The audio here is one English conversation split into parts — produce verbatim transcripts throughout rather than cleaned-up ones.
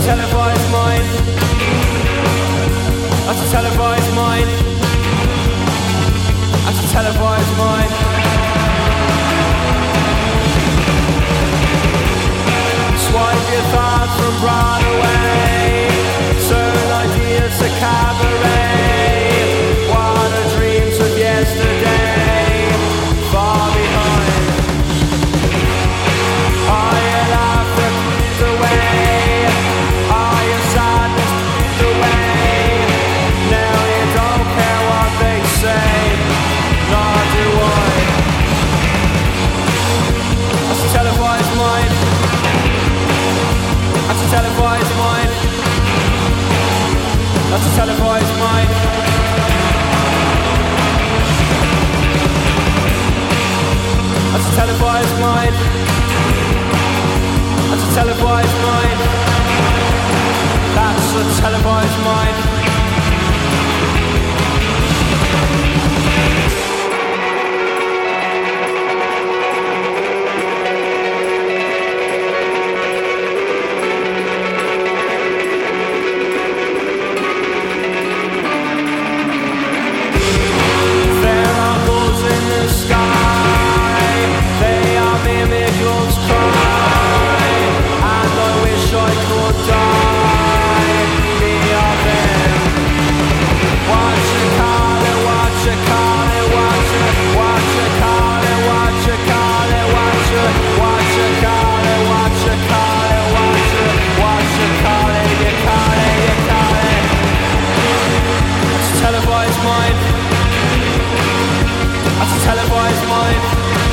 televised mind. That's a televised mind. That's a televised mind. Swipe your thoughts from Broadway. Certain ideas to cabaret. What are dreams of yesterday? Far behind. Are you laughter the way? Are you sadness the way? Now you don't care what they say, nor do I. That's a televised mind. That's a televised mind. That's a televised mind. That's a televised mind. That's a televised mind. That's a televised mind. Televised mind. That's a televised mind.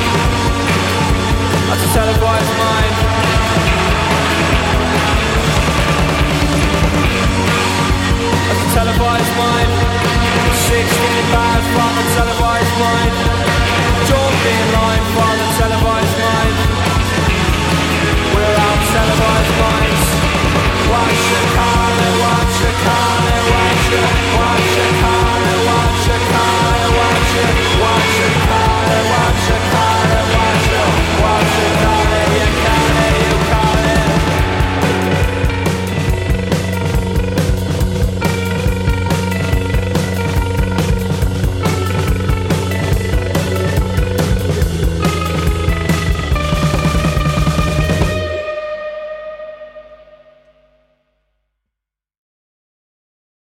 That's a televised mind. That's a televised mind. Sixteen bars from a televised mind.